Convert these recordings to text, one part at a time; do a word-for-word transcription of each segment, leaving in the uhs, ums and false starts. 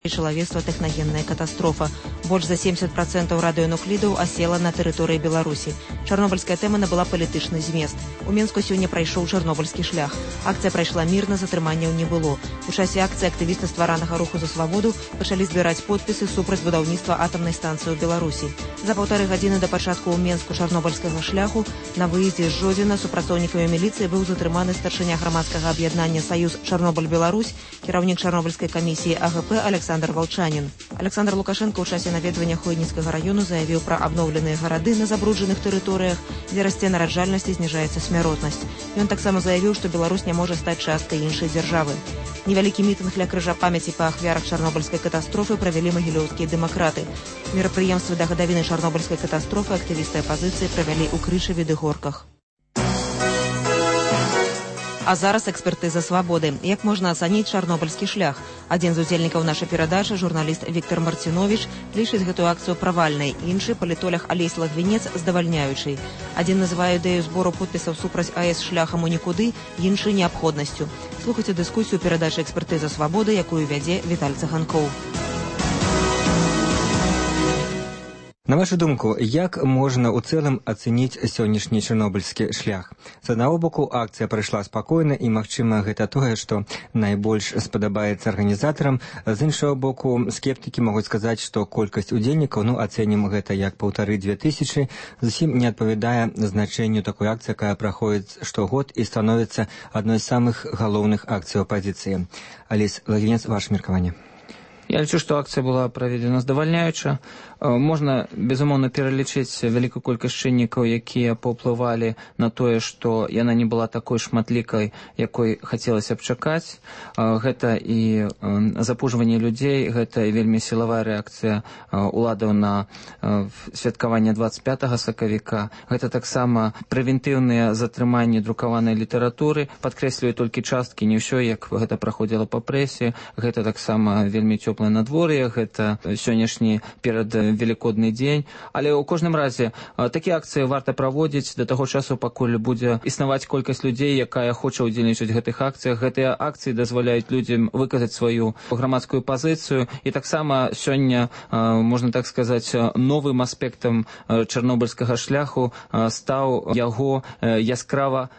чалавецтва тэхнагенная катастрофа. Больш за семьдесят процентаў радыёнуклідаў асела на тэрыторыі Беларусі. Чарнобыльская тэма набыла палітычны змест. У Менску сёння прайшоў чарнобыльскі шлях. Акцыя прайшла мірна, затрыманняў не было. У часе акцыі актывісты стваранага руху за свабоду пачалі збіраць подпісы супраць будаўніцтва атамнай станцыі ў Беларусі. За паўтары гадзіны да пачатку ў Менску чарнобыльскага шляху на выездзе з Жодзіна супрацоўнікамі міліцыі быў затрыманы старшыня грамадскага аб'яднання «Саюз Чарнобыль-Беларусь», кіраўнік чарнобыльскай камісіі А Г П Александр Волчанин. Александр Лукашенко ў часе наведвання Хойніцкага раёну заявіў пра абноўленыя гарады на забруджаных тэрыторыях, дзе расце нараджальнасць і зніжаецца смяротнасць. Ён таксама заявіў, што Беларусь не можа стаць часткай іншай дзяржавы. Невялікі мітынг ля крыжа памяці па ахвярах чарнобыльскай катастрофы правялі магілёўскія дэмакраты. Мерапрыемствы да гадавіны чарнобыльскай катастрофы актывісты апазіцыі правялі ў Крышаве ды Горках. А зараз экспертыза свабоды. Як можна ацаніць чарнобыльскі шлях? Адзін з удзельнікаў нашай перадачы, журналіст Віктор Марціновіч, лічыць гэтую акцыю правальнай, іншы палітолог Алесь Лагвінец здавальняючай. Адзін называе ідэю збору подпісаў супраць А С шляхам у нікуды, іншы неабходнасцю. Слухайце дыскусію перадачы экспертыза свабоды, якую вядзе Віталь Цыганкоў. На вашу думку, як можна ў цэлым ацэніць сённяшні чарнобыльскі шлях? З аднаго боку, акцыя прайшла спакойна, і, магчыма, гэта тое, што найбольш спадабаецца арганізатарам. З іншага боку, скептыкі могуць сказаць, што колькасць удзельнікаў, ну, ацэнім гэта як паўтары-дзве тысячы, зусім не адпавядае значэнню такой акцыі, якая праходзіць штогод і становіцца адной з самых галоўных акцый апазіцыі. Алесь Лагвінец, ваше меркаванне. Я лічу, што акцыя была праведзена здавальняюча. Можна, безумоўна, пералічыць вялікую колькасць чыннікаў, якія паўплывалі на тое, што яна не была такой шматлікай, якой хацелася б чакаць. Гэта і запужванне людзей, гэта і вельмі сілавая рэакцыя уладаў на святкаванне дваццаць пятага сакавіка. Гэта таксама прэвентыўныя затрыманні друкаванай літаратуры. Падкрэслюю толькі часткі, не ўсё, як гэта праходзіла па прэсе. Гэта таксама вельмі цёплае надвор'е, гэта сённяшні перад велікодны дзень, але ў кожным разе такія акцыі варта праводзіць да таго часу, пакуль будзе існаваць колькасць людзей, якая хоча ўдзельнічаць у гэтых акцыях. Гэтыя акцыі дазваляюць людзям выказаць сваю грамадскую пазіцыю, і таксама сёння, можна так сказаць, новым аспектам чарнобыльскага шляху стаў яго яскрава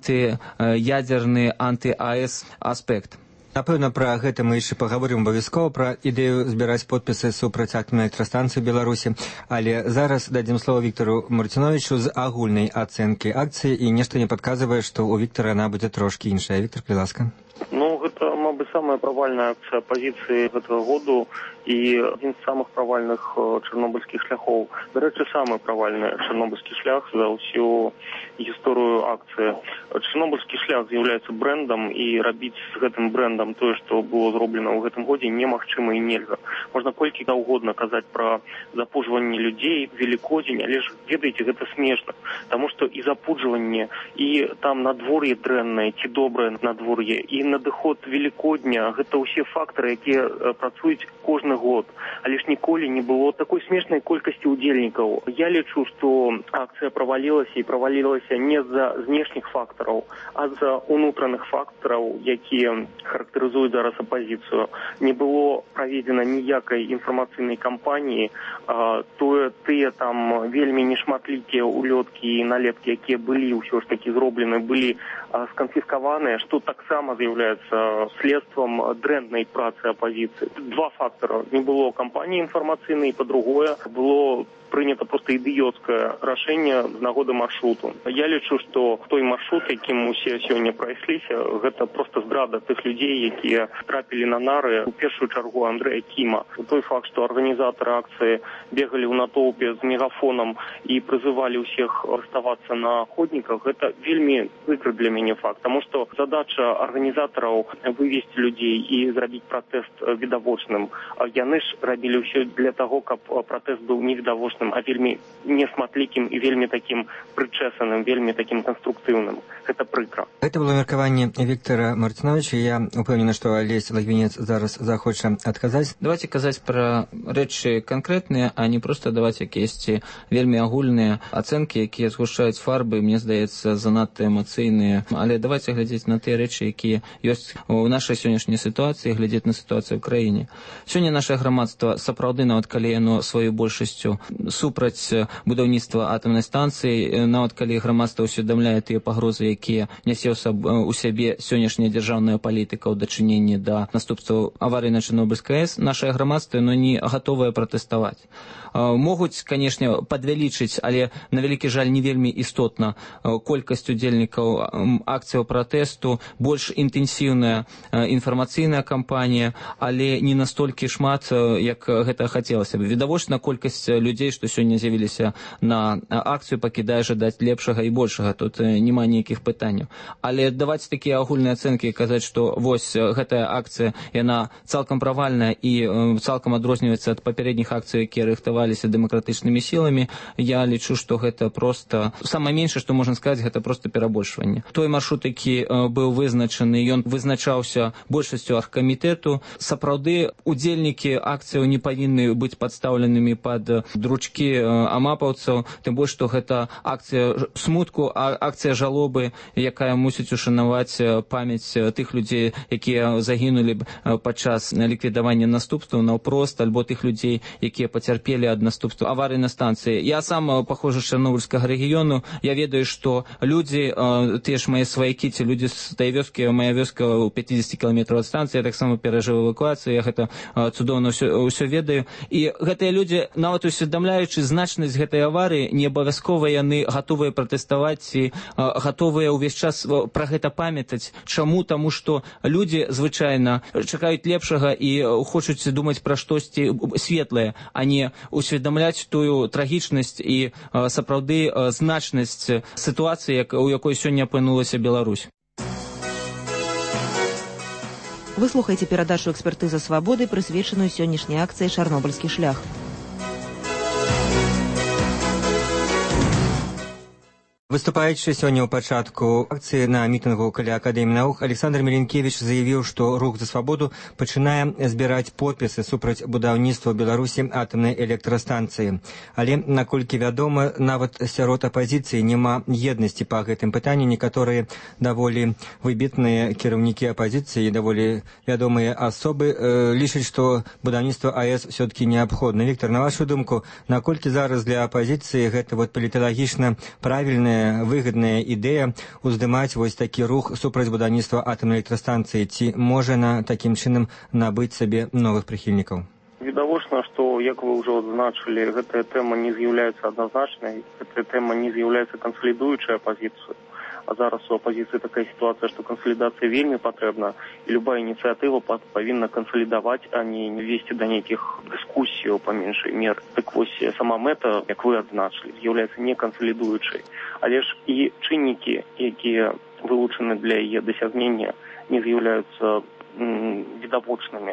антыядзерны, анты-А С аспект. Напэўна, пра гэта мы яшчэ паговорым абавязкова, пра ідэю збіраць подпісы супраць атамнай электрастанцыі ў Беларусі, але зараз дадзім слова Віктору Марціновічу з агульнай ацэнкі акцыі, і нешта не падказвае, што ў Віктора яна будзе трошкі іншая. Віктор, калі ласка. Ну, гэта, мабыць, самая правальная акцыя апазіцыі гэтага году і адзін з самых правальных чарнобыльскіх шляхоў. Дарэчы, самы правальны чарнобыльскі шлях за ўсю гісторыю акцыі. Чарнобыльскі шлях з'яўляецца брэндам, і рабіць з гэтым брэндам тое, што было зроблена ў гэтым годзе, немагчыма і нельга. Можна колькі заўгодна казаць пра запужванне людзей, велікодзень, але ж, ведаеце, гэта смешна. Таму што і запужванне, і там надвор'е дрэннае, ці добрае надвор'е, і надыход велікодня, гэта ўсе фактары, якія працуюць кожны год. Але ж ніколі не было такой смешнай колькасці удзельнікаў. Я лічу, што акцыя правалілася, і правалілася не з-за знешніх фактараў, а з-за унутраных фактараў, якія характарызуюць зараз апазіцыю. Не было праведзена ніякай інфармацыйнай кампаніі. Тое, тыя там вельмі нешматлікія улёткі і налепкі, якія былі ўсё ж такі зроблены, былі сканфіскаваныя, што таксама з'яўляецца следствам дрэннай працы апазіцыі. Два фактары. Не было кампаніі інфармацыйнай, па-другое, было прынята проста ідыёцкае рашэнне з нагоды маршруту. Я лічу, што той маршрут, якім усе сёння прайшліся, гэта проста здрада тых людзей, якія трапілі на нары, у першую чаргу Андрэя Кіма. Той факт, што арганізатары акцыі бегалі ў натоўпе з мегафонам і прызывалі ўсіх аставацца на ходніках, гэта вельмі прыкры для мяне факт, таму што задача арганізатараў вывесці людзей і зрабіць пратэст відавочным. Яны ж рабілі ўсё для таго, каб пратэст быў невідавочным, а вельмі несматлікім і вельмі такім прычэсаным, вельмі такім канструктыўным. Гэта прыкра. Гэта было меркаванне Віктора Марціновіча. Я упэўнены, што Алесь Лагвінец зараз захоча адказаць. Давайте казаць пра рэчы канкрэтныя, а не проста даваць якіясьці вельмі агульныя ацэнкі, якія згушаюць фарбы, мне здаецца, занадта эмацыйныя. Але давайте глядзець на тыя рэчы, якія ёсць у нашай сённяшняй сітуацыі, глядзець на сітуацыю ў краіне. Сёння наше грамадства сапраўды, нават калі яно сваёй большасцю супраць будаўніцтва атамнай станцыі, нават калі грамадства ўсведамляе тыя пагрозы, якія нясе ў сябе сённяшняя дзяржаўная палітыка ў дачыненні да наступстваў аварыі на Чарнобыльскай АЭС, нашае грамадства яно не гатовае пратэставаць. Могуць, канешне, падвялічыць, але на вялікі жаль не вельмі істотна колькасць удзельнікаў акцыяў пратэсту, больш інтэнсіўная інфармацыйная кампанія, але не настолькі шмат, як гэта хацелася бы. Відавочна, колькасць людзей, што сёння з'явіліся на акцыю, пакідае жадаць лепшага і большага. Тут няма ніякіх пытанняў. Але даваць такія агульныя ацэнкі і казаць, што вось гэтая акцыя, яна цалкам правальная і цалкам адрозніваецца ад папярэдніх акцый, якія рыхтаваліся дэмакратычнымі сіламі, я лічу, што гэта проста... Самае меншае, што можна сказаць, гэта проста перабольшванне. Той маршрут, які быў вызначаны, ён вызначаўся большасцю аргкамітэту. Сапраўды, удзельнікі акцыяў не павінны быць падстаўленымі пад дручкі амапаўцаў, тым больш, што гэта акцыя смутку, акцыя жалобы, якая мусіць ушанаваць памяць тых людзей, якія загінулі падчас ліквідавання наступстваў наўпрост, альбо тых людзей, якія пацярпелі ад наступстваў аварыі на станцыі. Я сам паходжу з Чарнобыльскага рэгіёну, я ведаю, што людзі, тыя ж мае сваякі, ці людзі з тае вёскі, моя вёска ў пяцьдзесят кіламетраў ад станцыі, я таксама перажыў эвакуацыю, я гэта цудоўна ўсё ведаю. І гэтыя людзі, нават усведамляючы значнасць гэтай аварыі, не абавязкова яны гатовыя пратэставаць і гатовыя ўвесь час пра гэта памятаць. Чаму? Таму што людзі звычайна чакаюць лепшага і хочуць думаць пра штосьці светлае, а не усведамляць тую трагічнасць і сапраўды значнасць сітуацыі, у якой сёння апынулася Беларусь. Вы слухаеце перадачу «Экспертыза свабоды», прысвечаную сённяшняй акцыі «Чарнобыльскі шлях». Выступаючы сёння ў пачатку акцыі на мітынгу каля Акадэміі навук, Александр Меленкевич заявіў, што рух за свабоду пачынае збіраць подпісы супраць будаўніцтва ў Беларусі атамнай электрастанцыі. Але, наколькі вядома, нават сярод апазіцыі няма еднасці па гэтым пытанні. Некаторыя даволі выбітныя кіраўнікі апазіцыі, даволі вядомыя асобы э, лічаць, што будаўніцтва АЭС все-таки неабходна. Віктор, на вашу думку, наколькі зараз для апазіцыі гэта вот паліталагічна правільная, выгадная ідэя уздымаць вось такі рух супраць будаўніцтва атамнай электрастанцыі? Ці можа на такім чынам набыць сабе новых прыхільнікаў? Відавочна, што, як вы ўжо адзначылі, гэтая тэма не з'яўляецца адназначнай, гэтая тэма не з'яўляецца кансалідуючай апазіцыю. А зараз у апозіцыі такая сітуацыя, што кансалідацыя вельмі патрэбна, і любая ініцыятыва павінна кансалідаваць, а не весці да нейкіх дыскусіяў па меншай меры. Так вось, сама мэта, як вы адзначылі, з'яўляецца не кансалідуючай. Але ж і чыннікі, якія вылучаны для яе дасягнення, не з'яўляюцца відавочнымі.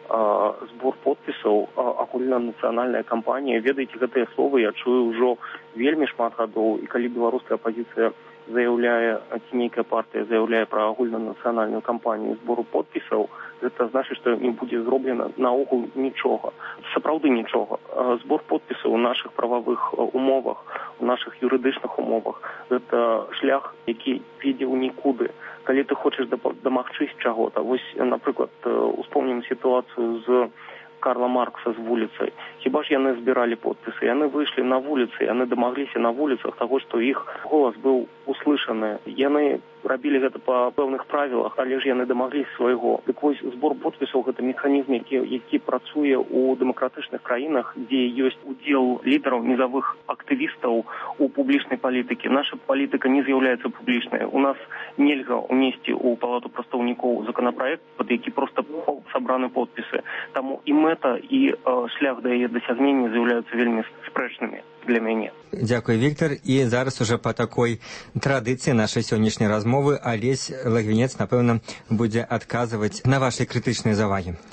Збор подпісаў, агульнанацыянальная кампанія. Ведаеце, гэтыя словы я чую ўжо вельмі шмат гадоў, і калі беларуская апозіцыя заяўляе, ці нейкая партыя заяўляе пра агульнанацыянальную кампанію збору подпісаў, гэта значыць, што не будзе зроблена наогул нічога. Сапраўды нічога. Збор подпісаў у нашых прававых умовах, у нашых юрыдычных умовах, гэта шлях, які ведзе ў нікуды. Калі ты хочаш дамагчыся чаго-то, вось, напрыклад, успомнім сітуацыю з Карла Маркса з вуліцай. Хіба ж яны збіралі подпісы? Яны выйшлі на вуліцы, яны дамагліся на вуліцах таго, што іх голас быў услышаны. Яны рабілі гэта па пэўных правілах, але ж яны дамагліся свайго. Дык вось, збор подпісаў — гэта механізм, які, які працуе ў дэмакратычных краінах, дзе ёсць удзел лідараў, нізавых актывістаў у публічнай палітыкі. Наша палітыка не з'яўляецца публічнай. У нас нельга ўнесці ў палату прадстаўнікоў законапраект, пад які проста сабраны подпісы. Таму і мэта, і э, шлях да яе дасягнення з'яўляюцца вельмі спрэчнымі для мяне. Дзякуй, Віктор. І зараз уже па такой традыцыі нашай сённяшняй размовы Алесь Лагвінец, напэўна, будзе адказваць на вашы крытычныя завагі.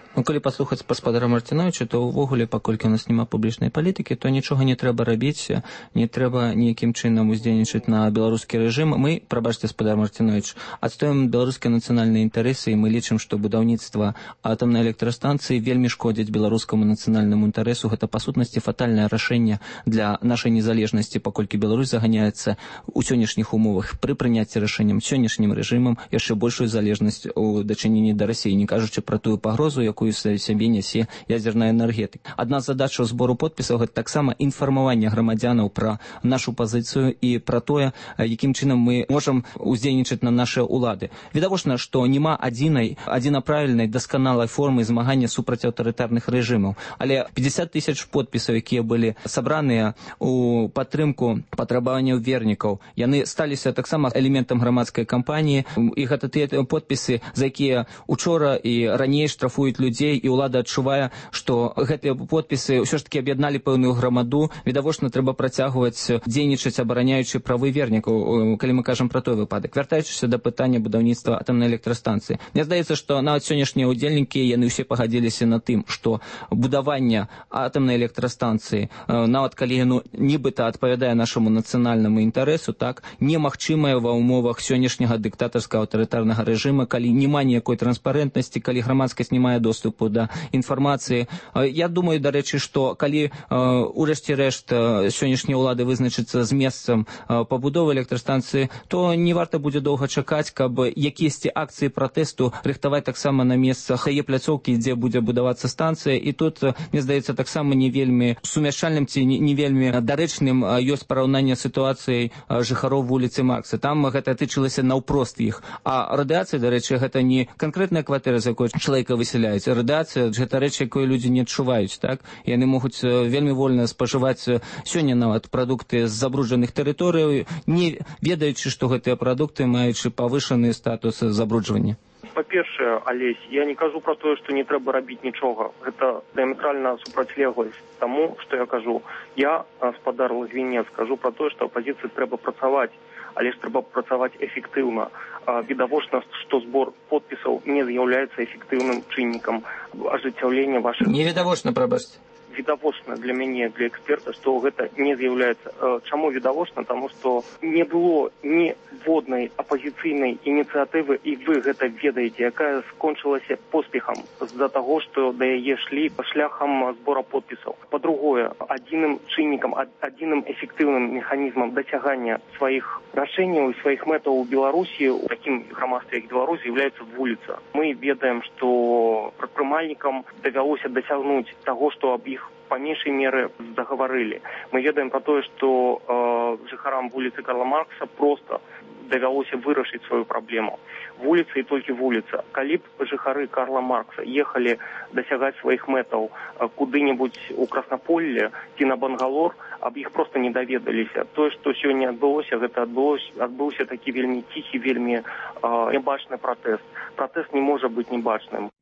Ну, калі паслухаць гаспадара Марціновича, то ўвогуле, паколькі у нас няма публічнай палітыкі, то нічога не трэба рабіць, не трэба ніякім чынам уздзейнічаць на беларускі рэжым. Мы, прабачце, гаспадар Марцінович, адстаём беларускія нацыянальныя інтарэсы, і мы лічым, што будаўніцтва атамнай электрастанцыі вельмі шкодзіць беларускаму нацыянальнаму інтарэсу. Гэта, па сутнасці, фатальнае рашэнне для нашай незалежнасці, паколькі Беларусь заганяецца ў сённяшніх умовах пры прыняцці рашэннем сённяшнім рэжымам яшчэ большую залежнасць у дачыненні да Расіі, не кажучы пра тую пагрозу, якую сабе нясе ядзерная энергетыка. Адна з задачаў збору подпісаў гэта таксама інфармаванне грамадзянаў пра нашу пазіцыю і пра тое, якім чынам мы можам уздзейнічаць на нашыя ўлады. Відавочна, што няма адзінай, адзінаправільнай, дасканалай формы змагання супраць аўтарытарных рэжымаў. Але пятьдесят тысяч подпісаў, якія былі сабраныя у падтрымку патрабаванняў вернікаў, яны сталіся таксама элементам грамадскай кампаніі, і гэта тыя подпісы, за якія учора і раней штрафуюць людзей, і ўлада адчувае, што гэтыя подпісы ўсё ж такі аб'ядналі пэўную грамаду. Відавочна, трэба працягваць дзейнічаць, абараняючы правы вернікаў, калі мы кажам пра той выпадак. Вяртаючыся да пытання будаўніцтва атамнай электрастанцыі. Мне здаецца, што нават сённяшнія ўдзельнікі, яны ўсе пагадзіліся на тым, што будаванне атамнай электрастанцыі, нават калі яно нібыта адпавядае нашаму нацыянальнаму інтарэсу, так, немагчымае ва ўмовах сённяшняга дыктатарскага аўтарытарнага рэжыма, калі няма ніякой транспарэнтнасці, калі грамадскасць не мае доступу да інфармацыі. Я думаю, дарэчы, што калі урэшце рэшт сённяшнія ўлады вызначыцца з месцам пабудовы электрастанцыі, то не варта будзе доўга чакаць, каб якіясьці акцыі пратэсту рыхтаваць таксама на месцах яе пляцоўкі, дзе будзе будавацца станцыя. І тут, мне здаецца, таксама не вельмі сумяшчальным ці не вельмі дарэчным ёсць параўнанне сітуацыяй жыхароў вуліцы Маркса. Там гэта тычылася наўпрост іх. А радыацыя, дарэчы, гэта не канкрэтная кватэра, з якой чалавека высяляюць. Радыацыя — гэта рэч, якую людзі не адчуваюць, так? Яны могуць вельмі вольна спажываць сёння нават прадукты з забруджаных тэрыторый, не ведаючы, што гэтыя прадукты маючы павышаны статус забруджвання. Па-першае, Алесь, я не кажу пра тое, што не трэба рабіць нічога. Гэта дыаметральна супрацьлегласць таму, што я кажу. Я, гаспадар Лагвінец, кажу пра тое, што апазіцыі трэба працаваць, але ж трэба працаваць эфектыўна. Відавочна, што збор подпісаў не з'яўляецца эфектыўным чыннікам ажыццяўлення вашых... Невідавочна, прабачце. Відавочна для мяне, для эксперта, што гэта не з'яўляецца. Чаму відавочна? Таму што не было ніводнай апазіцыйнай ініцыятывы, і вы гэта ведаеце, якая скончылася поспехам з-за таго, што да яе шлі шляхам збора подпісаў. Па-другое, адзіным чыннікам, адзіным эфектыўным механізмам дасягання сваіх рашэнняў і сваіх мэтаў у Беларусі, у такім грамадстве, як Беларусь, з'яўляецца вуліца. Мы ведаем, што прадпрымальнікам давялося дасягнуць таго, што аб іх па меншай меры загаварылі. Мы ведаем пра тое, што э, жыхарам вуліцы Карла Маркса проста давялося вырашыць сваю праблему. Вуліца і толькі вуліца. Калі б жыхары Карла Маркса ехалі дасягаць сваіх мэтаў куды-небудзь у Краснаполле ці на Бангалор, аб іх проста не даведаліся. Тое, што сёння адбылося, гэта адбылося, адбыўся такі вельмі ціхі, вельмі э, небачны пратэст. Пратэст не можа быць небачным.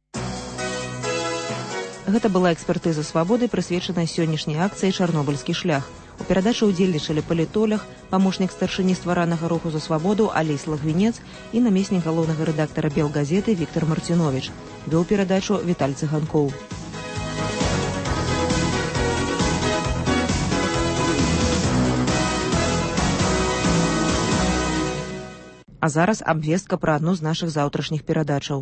Гэта была экспертыза «Свабоды», прысвечаная сённяшняй акцыі «Чарнобыльскі шлях». У перадачы ўдзельнічалі палітолог, памочнік старшыні стваранага руху за свабоду Алесь Лагвінец і намеснік галоўнага рэдактара «Белгазеты» Віктор Марцінович. Вёў перадачу Віталь Цыганкоў. А зараз абвестка пра адну з нашых заўтрашніх перадачаў.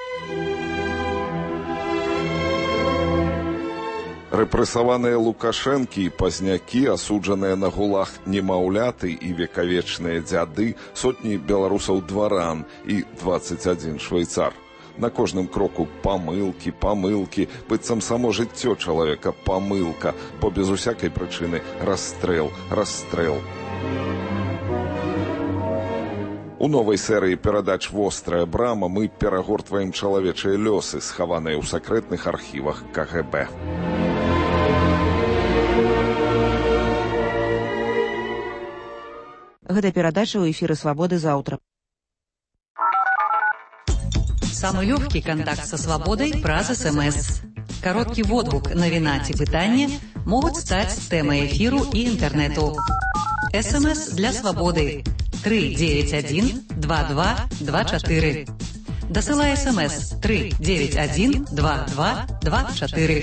Рэпрэсаваныя Лукашэнкі і пазнякі, асуджаныя на гулаг немаўляты і векавечныя дзяды, сотні беларусаў-дваран і дваццаць адзін швейцар. На кожным кроку памылкі, памылкі, быццам само жыццё чалавека памылка, бо без усякай прычыны расстрэл, расстрэл. У новай серыі перадач «Вострая брама» мы перагортваем чалавечыя лёсы, схаваныя ў сакрэтных архівах ка гэ бэ. Гэта перадача ў эфіры «Свабоды» заўтра. Самый легкий контакт со свободой праз СМС. Короткий водгук, навіна ці пытанне могуць стаць тэмай эфіру і інтэрнэту. СМС для свободы три девять один два два два четыре. Дасылай смс три девять один два два два чатыры.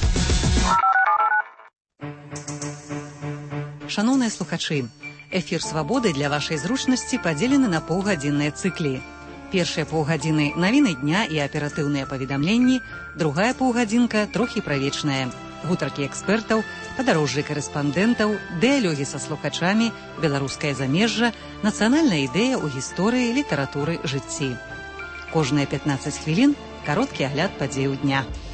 Шановныя слухачы, эфір «Свабоды» для вашай зручнасці падзелены на паўгадзінныя цыклі. Першыя паўгадзіны навіны дня і аператыўныя паведамленні, другая паўгадзінка трохі правечная. Гутаркі экспертаў, падарожжы карэспандэнтаў, дыялогі са слухачамі, беларускае замежжа, нацыянальная ідэя ў гісторыі, літаратуры, жыцці. Кожныя пятнаццаць хвілін кароткі агляд падзеяў дня.